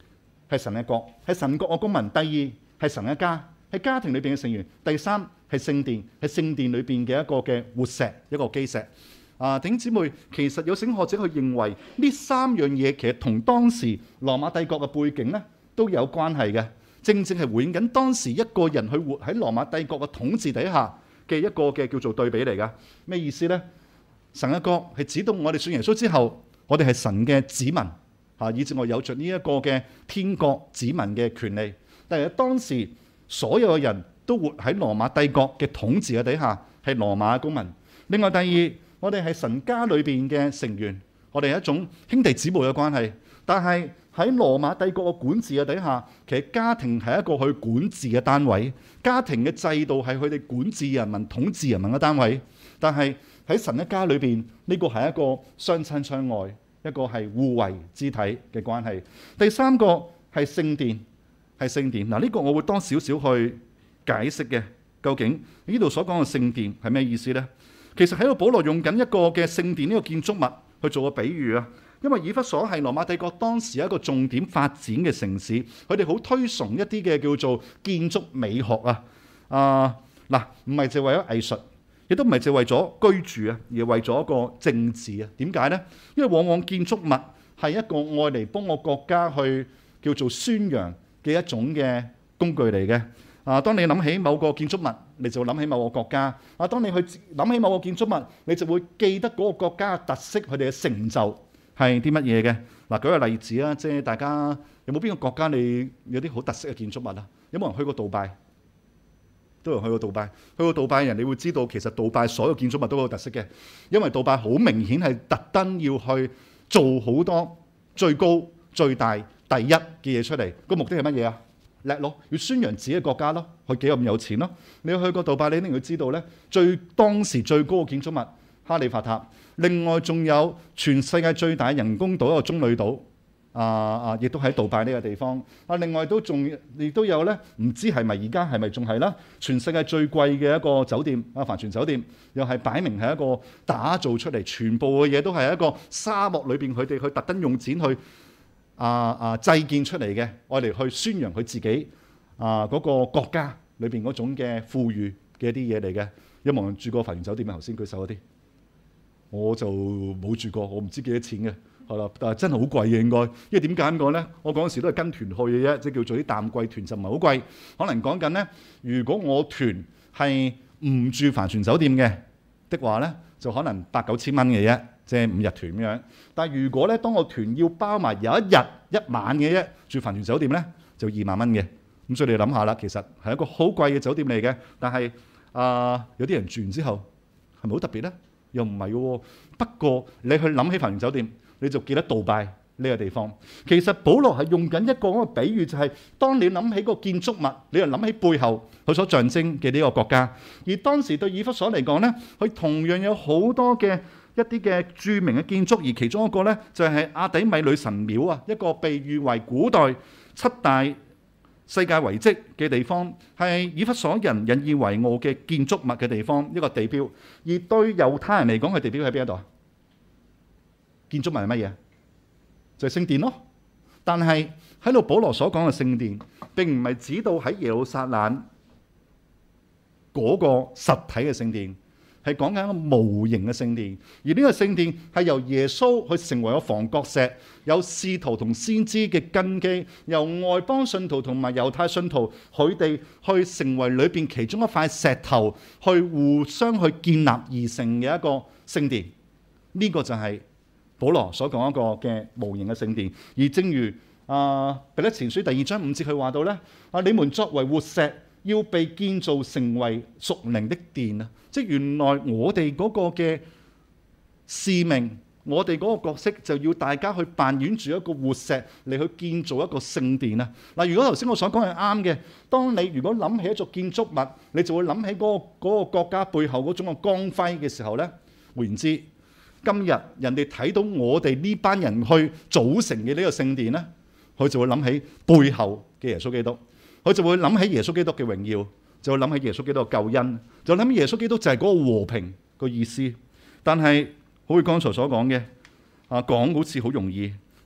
係神嘅國，係神國嘅公民；第二係神嘅家，係家庭裏邊嘅成員；第三係聖殿，係聖殿裏邊嘅一個嘅活石，一個基石。弟兄姊妹，其實有聖學者去認為呢三樣嘢其實同當時羅馬帝國嘅背景咧都有關係嘅，正正係回應緊當時一個人去活喺羅馬帝國嘅統治底下嘅一個嘅叫做對比嚟㗎。咩意思呢？神嘅國係指到我哋信耶穌之後，我哋係神嘅子民，以至我有着呢一個嘅天國子民嘅權利。但係當時所有嘅人都活喺羅馬帝國嘅統治嘅底下，係羅馬嘅公民。另外第二，我哋係神家裏邊嘅成員，我哋係一種兄弟姊妹嘅關係。但係喺羅馬帝國嘅管治嘅底下，其實家庭係一個去管治嘅單位，家庭嘅制度係佢哋管治人民、統治人民嘅單位。但係喺神嘅家裏邊，呢個係一個相親相愛，一個係互為肢體嘅關係。第三個係聖殿，係聖殿。嗱，呢個我會多少少去解釋嘅。究竟呢度所講嘅聖殿係咩意思呢？其實喺度保羅用緊一個嘅聖殿呢個建築物去做個比喻啊。因為以弗所係羅馬帝國當時一個重點發展嘅城市，佢哋好推崇一啲嘅叫做建築美學啊。唔係淨係為咗藝術，亦都唔係淨係為咗居住啊，而係為咗一個政治啊。點解呢？因為往往建築物係一個愛嚟幫我國家去叫做宣揚嘅一種嘅工具嚟嘅。當你諗起某個建築物，你就諗起某個國家。當你去諗起某個建築物，你就會記得嗰個國家嘅特色，佢哋嘅成就係啲乜嘢嘅。舉個例子啊，即係大家有冇邊個國家你有啲好特色嘅建築物啊？有冇人去過杜拜？都有人去過杜拜。去過杜拜嘅人，你會知道其實杜拜所有建築物都有特色嘅，因為杜拜好明顯係特登要去做好多最高、最大、第一嘅嘢出嚟。個目的係乜嘢啊？叻咯，要宣揚自己嘅國家咯，佢幾咁有錢咯。你去過杜拜，你一定要知道咧，當時最高嘅建築物哈利法塔。另外仲有全世界最大人工島一個棕櫚島，亦都喺杜拜呢個地方。另外亦都有咧，唔知係咪而家係咪仲係啦？全世界最貴嘅一個酒店帆船酒店，又係擺明係一個打造出嚟，全部嘅嘢都係一個沙漠裏邊佢哋去特登用錢去製建出嚟嘅，愛嚟去宣揚佢自己嗰個國家裏邊嗰種嘅富裕嘅一啲嘢嚟嘅。有冇人住過帆船酒店啊？頭先舉手嗰啲，我就冇住過，我唔知幾多錢嘅，係啦，但係真係好貴嘅應該。因為點解咁講呢？我嗰陣時都係跟團去嘅啫，即係叫做啲淡季團，就唔係好貴。可能講緊呢，如果我團係唔住帆船酒店嘅話呢，就可能8、9千蚊嘅啫。即係5日團咁樣，但係如果咧，當我團要包埋有一日1晚嘅啫，住帆船酒店咧，就2萬蚊嘅。咁所以你諗下啦，其實係一個好貴嘅酒店嚟嘅。但係有啲人住完之後係咪好特別咧？又唔係喎。不過你去諗起帆船酒店，你就記得杜拜呢個地方。其實保羅係用緊一個咁嘅比喻，就係當你諗起個建築物，你就諗起背後佢所象徵嘅呢個國家。而當時對以弗所嚟講咧，佢同樣有好多嘅一啲嘅著名嘅建築，而其中一個呢，就係亞底米女神廟啊，一個被譽為古代7大世界遺跡嘅地方，係以弗所人引以為傲嘅建築物嘅地方，一個地標。而對猶太人嚟講，佢地標喺邊一度啊？建築物係乜嘢？就係聖殿咯。但係喺度保羅所講嘅聖殿，並唔係指到喺耶路撒冷嗰個實體嘅聖殿。係講緊一個無形嘅聖殿，而呢個聖殿係由耶穌去成為咗房角石，有使徒同先知嘅根基，由外邦信徒同埋猶太信徒佢哋去成為裏邊其中一塊石頭，去互相去建立而成嘅一個聖殿。呢個就係保羅所講一個嘅無形嘅聖殿。而正如彼得前書第2章5節佢話到咧，你們作為活石，要被建造成為屬靈的殿啊！即係原來我哋嗰個嘅使命，我哋嗰個角色就要大家去扮演住一個活石嚟去建造一個聖殿啊！嗱，如果頭先我所講係啱嘅，當你如果諗起一座建築物，你就會諗起嗰個國家背後嗰種嘅光輝嘅時候咧，換言之，今日人哋睇到我哋呢班人去組成嘅呢個聖殿咧，佢就會諗起背後嘅耶穌基督。佢就會諗起耶穌基督嘅榮耀，就會諗起耶穌基督嘅救恩，就諗起耶穌基督就係嗰個和平個意思。但係好似剛才所講嘅，講好似好容易，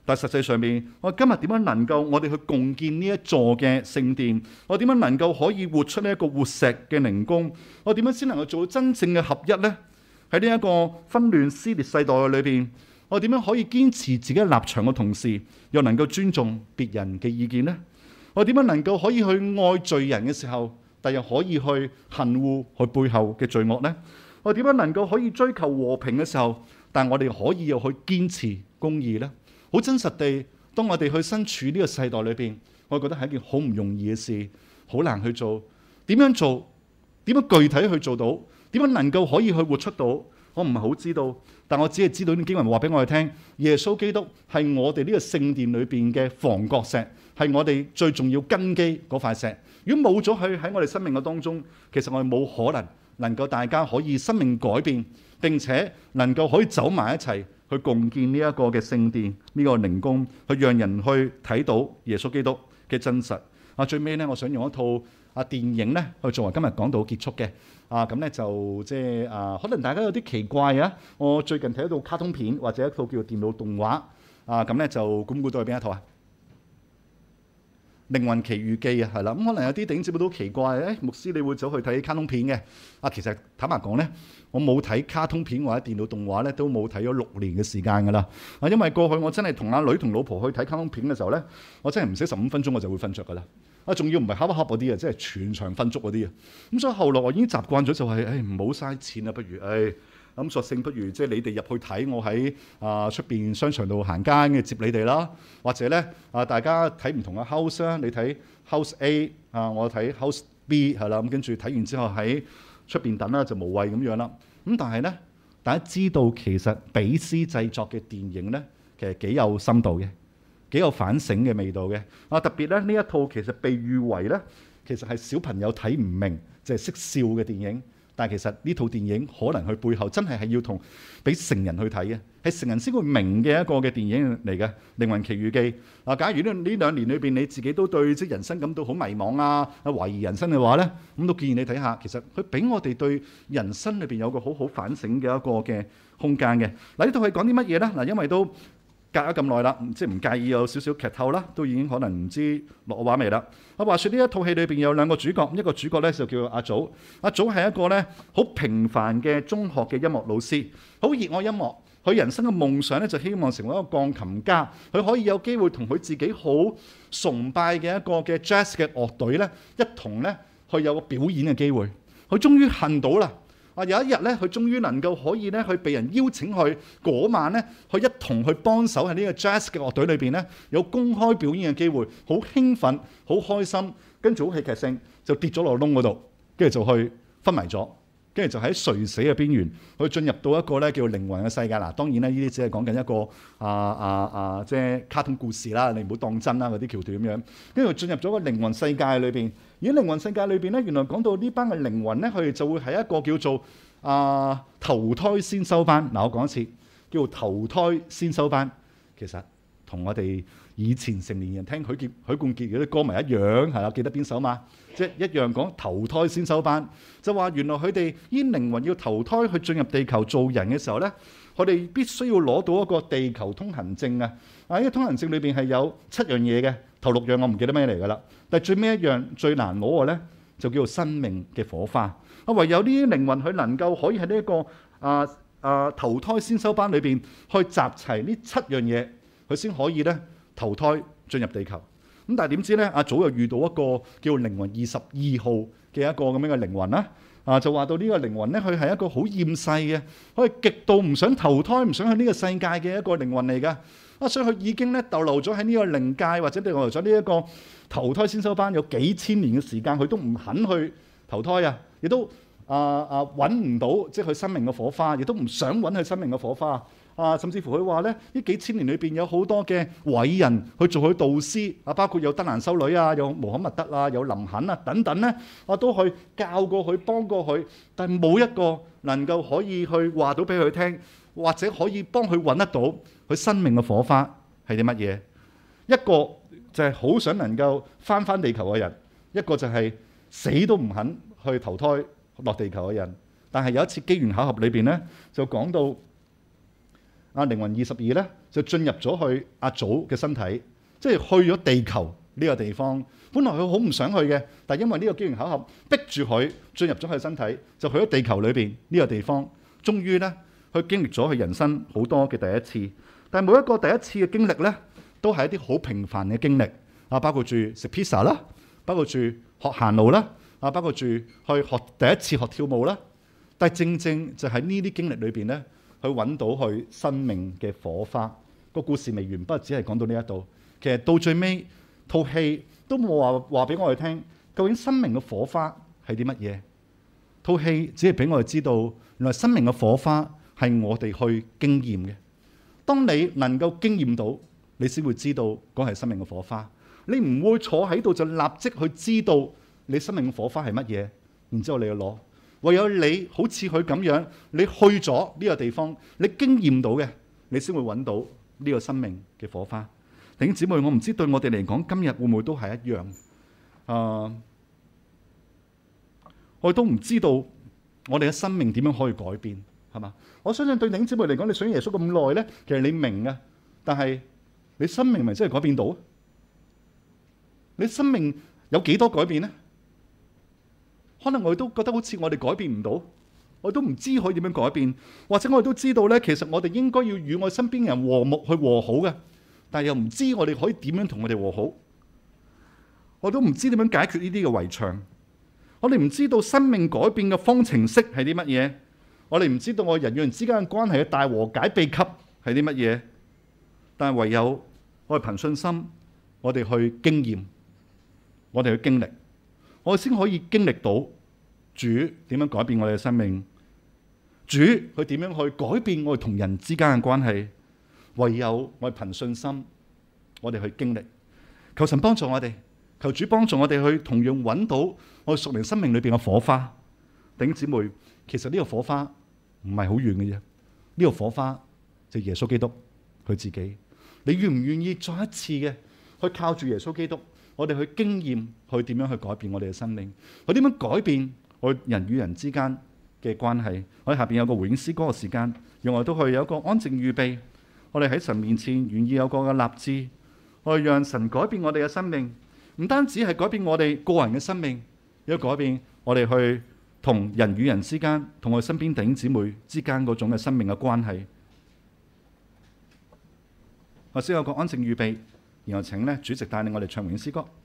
但實際上面，我今日點樣能夠我哋去共建呢一座嘅聖殿？我點樣能夠可以活出呢一個活石嘅靈宮？我點樣先能夠做到真正嘅合一呢？喺呢一個紛亂撕裂世代裏邊，我點樣可以堅持自己嘅立場嘅同時，又能夠尊重別人嘅意見呢？我點樣能夠可以去愛罪人嘅時候，但又可以去恨惡佢背後嘅罪惡呢？我點樣能夠可以追求和平嘅時候，但我哋可以又去堅持公義呢？好真實地，當我哋去身處呢個世代裏邊，我覺得係一件好唔容易嘅事，好難去做。點樣做？點樣具體去做到？點樣能夠可以去活出到？我唔係好知道，但我只係知道呢經文話俾我哋聽，耶穌基督係我哋呢個聖殿裏邊嘅房角石，係我哋最重要根基嗰塊石。如果冇咗佢喺我哋生命嘅當中，其實我哋冇可能夠大家可以生命改變，並且能夠可以走埋一齊去共建呢一個嘅聖殿，呢個靈宮，去讓人去睇到耶穌基督嘅真實。最尾咧，我想用一套電影咧去作為今日講道結束嘅。咁咧就即係可能大家有啲奇怪啊！我最近睇一套卡通片或者一套叫做電腦動畫咁咧就估唔估到係邊一套啊？靈魂奇遇記啊，係啦。咁可能有啲弟兄姊妹都奇怪，牧師你會走去睇卡通片嘅？其實坦白講咧，我冇睇卡通片或者電腦動畫咧，都冇睇咗6年嘅時間㗎啦。因為過去我真係同阿女同老婆去睇卡通片嘅時候咧，我真係唔使15分鐘我就會瞓着㗎啦。仲要唔係恰一恰嗰啲啊，即係全場瞓足嗰啲啊。咁所以後來我已經習慣咗就係，唔好嘥錢啦，不如咁索性不如即係你哋入去睇，我喺出邊商場度行街嘅接你哋啦。或者咧大家睇唔同嘅 house 啦，你睇 house A 我睇 house B 係啦。咁跟住睇完之後喺出邊等啦，就無謂咁樣啦。咁但係咧，大家知道其實彼思製作嘅電影咧，其實幾有深度嘅，幾有反省嘅味道嘅。特別咧呢一套其實被譽為咧，其實係小朋友睇唔明，就係識笑嘅電影。但係其實呢套電影可能佢背後真係要同俾成人去睇嘅，係成人先會明嘅一個嘅電影嚟嘅《靈魂奇遇記》。假如呢2年裏邊你自己都對即人生感到好迷茫懷疑人生嘅話咧，咁都建議你睇下。其實佢俾我哋對人生裏邊有個好好反省嘅一個嘅空間嘅。呢套係講啲乜嘢咧？因為都隔咗咁耐啦，即係唔介意有少少劇透啦，都已經可能唔知落畫未啦。話說呢一套戲裏邊有2個主角，一個主角咧就叫阿祖。阿祖係一個咧好平凡嘅中學嘅音樂老師，好熱愛音樂。佢人生嘅夢想咧就希望成為一個鋼琴家，佢可以有機會同佢自己好崇拜嘅一個嘅 jazz 嘅樂隊咧一同咧去有個表演嘅機會。佢終於恨到啦！有一日咧，佢終於能夠可以咧去被人邀請去嗰晚咧，去一同去幫手喺呢個 jazz 嘅樂隊裏邊咧有公開表演嘅機會，好興奮，好開心，跟住好戲劇性就跌咗落窿嗰度，跟住就去昏迷咗，跟住就喺垂死嘅邊緣，去進入到一個咧叫靈魂嘅世界。當然咧，呢啲只係講緊一個即係卡通故事啦，你唔好當真啦嗰啲橋段咁樣。跟住進入咗個靈魂世界裏邊。而喺靈魂世界裏邊咧，原來講到呢班嘅靈魂咧，佢哋就會係一個叫做投胎先修班。我講一次，叫做投胎先修班。其實同我哋以前成年人聽許冠傑嗰啲歌迷一樣，係啦，記得邊首嘛？即係一樣講投胎先修班，就話原來佢哋呢靈魂要投胎去進入地球做人嘅時候咧，佢哋必須要攞到一個地球通行證啊！呢個通行證裏邊係有7樣嘢嘅，頭6樣我唔記得咩嚟㗎啦。但係最尾一樣最難攞嘅咧，就叫做生命嘅火花。唯有呢啲靈魂佢能夠可以喺呢一個投胎先修班裏邊去集齊呢7樣嘢，佢先可以咧投胎進入地球。咁但係點知咧，阿祖又遇到一個叫靈魂22號嘅一個咁樣嘅靈魂啦。就話到呢個靈魂咧，佢係一個好厭世嘅，佢係極度唔想投胎、唔想去呢個世界嘅一個靈魂嚟㗎。所以佢已經咧逗留咗喺呢個靈界，或者逗留咗呢一個投胎先修班有幾千年嘅時間，佢都唔肯去投胎啊！亦都揾唔到即係佢生命嘅火花，亦都唔想揾佢生命嘅火花。甚至乎佢話咧，呢幾千年裏邊有好多嘅偉人去做佢導師，包括有德蘭修女有穆罕默德有林肯等等咧，都去教過佢、幫過佢，但係冇一個能夠可以去話到俾佢聽，或者可以幫佢揾得到佢生命嘅火花係啲乜嘢？一個就係好想能夠翻地球嘅人，一個就係死都唔肯去投胎落地球嘅人。但係有一次機緣巧合裏邊咧，就講到靈魂22咧， 就進入咗去阿祖嘅身體，即係去咗地球呢個地方。本來佢好唔想去嘅，但係因為呢個機緣巧合逼住佢進入咗佢身體，就去咗地球裏邊呢個地方。終於咧，佢經歷咗佢人生好多嘅第一次。但係每一個第一次嘅經歷咧，都係一啲好平凡嘅經歷啊，包括住食 pizza 啦，包括住學行路啦，啊，包括住去學第一次學跳舞啦。但係正正就喺呢啲經歷裏邊咧，去揾到佢生命嘅火花。個故事未完，不過只係講到呢一度。其實到最尾套戲都冇話俾我哋聽，究竟生命嘅火花係啲乜嘢？套戲只係俾我哋知道，原來生命嘅火花係我哋去經驗嘅。當你能夠經驗到，你先會知道嗰係生命嘅火花。你唔會坐喺度就立即去知道你生命嘅火花係乜嘢，然之後你去攞。唯有你好似佢咁樣，你去咗呢個地方，你經驗到嘅，你先會揾到呢個生命嘅火花。弟兄姊妹，我唔知對我哋嚟講，今日會唔會都係一樣？我都唔知道我哋嘅生命點樣可以改變，係嘛？我相信對弟兄姊妹嚟講，你信耶穌咁耐咧，其實你明啊，但係你生命咪真係改變到？你生命有幾多改變呢？可能我哋都覺得好似我哋改變唔到，我都唔知可以點樣改變，或者我哋都知道咧，其實我哋應該要與我身邊嘅人和睦去和好嘅，但係又唔知我哋可以點樣同我哋和好，我都唔知點樣解決呢啲嘅圍牆，我哋唔知道生命改變嘅方程式係啲乜嘢，我哋唔知道我人與人之間嘅關係嘅大和解秘笈係啲乜嘢，但係唯有我哋憑信心，我哋去經驗，我哋去經歷，我哋先可以經歷到主點樣改變我哋嘅生命，主佢點樣去改變我哋同人之間嘅關係。唯有我哋憑信心，我哋去經歷。求神幫助我哋，求主幫助我哋去同樣揾到我哋屬靈生命裏邊嘅火花。弟兄姊妹，其實呢個火花唔係好遠嘅啫，呢個火花就係耶穌基督佢自己。你願唔願意再一次嘅去靠住耶穌基督，我哋去經驗去點樣去改變我哋嘅生命，去點樣改變我人與人之間嘅關係。我哋下邊有個回應詩歌嘅時間，讓我哋都去有一個安靜預備。我哋喺神面前願意有個嘅立志，我哋讓神改變我哋嘅生命，唔單止係改變我哋個人嘅生命，亦都改變我哋去同人與人之間，同我哋身邊弟兄姊妹之間嗰種嘅生命嘅關係。我先有個安靜預備，然後請主席帶領我哋唱回應詩歌。